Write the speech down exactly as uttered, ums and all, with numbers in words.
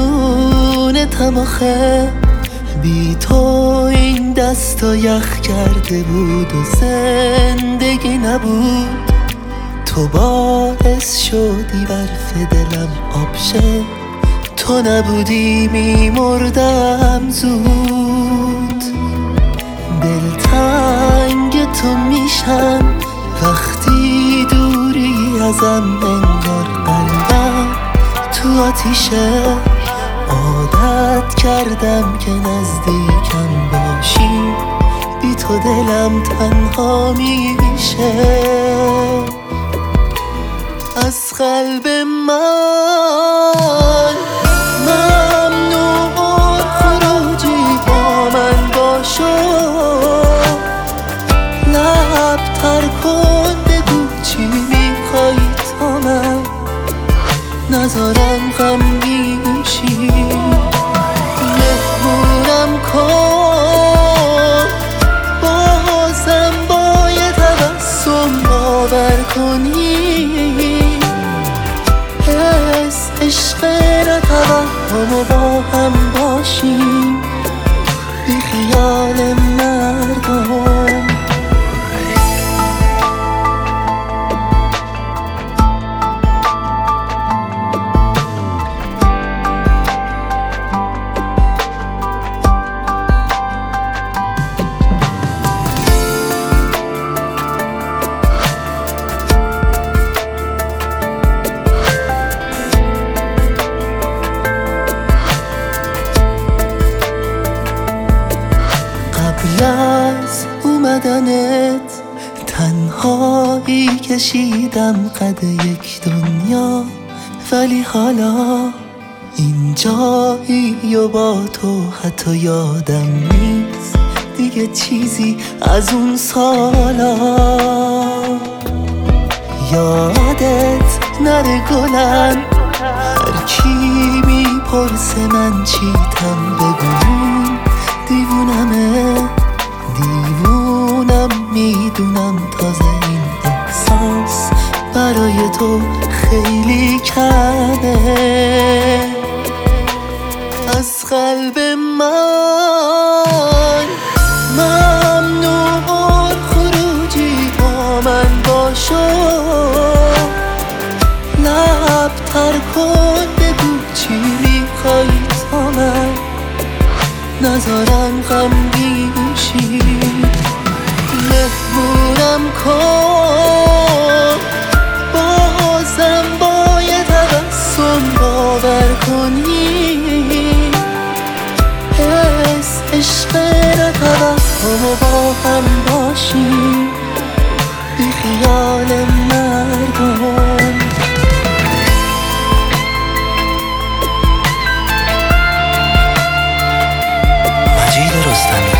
ممنونتم آخه، بی تو این دستا یخ کرده بود و زندگی نبود. تو باعث شدی برف دلم آب شه، تو نبودی میمردم زود. دلتنگ تو میشم وقتی دوری ازم، انگار قلبم تو آتیشه. عادت کردم که نزدیکم باشی، بی تو دلم تنها میشه. از قلب من ممنون خروجی با من باشو، لب تر کن بگو چی میخوای تا من نذارم غمگین شی. مهمونم کن بازم با یه تبسم باور کنی، حس عشق نتوهم و با هم باشیم بی خیال مردم. قبل از اومدنت تنهایی کشیدم قد یک دنیا، ولی حالا این جایی و با تو حتی یادم نیست دیگه چیزی از اون سالا. یادت نره گلم، هر کی میپرسه من چیتم بگون دیوونمه. دیوونم میدونم تازه این احساس برای تو خیلی کمه. از قلب من ممنون خروجی با من باشو، لب تر کن بگو چی میخوای تا من نذارم غمگین شی. مهمونم کن بازم با یه تبسم باور کنی، حس عشق نتوهم و با هم باشیم بی خیال مردم. مجید رستمی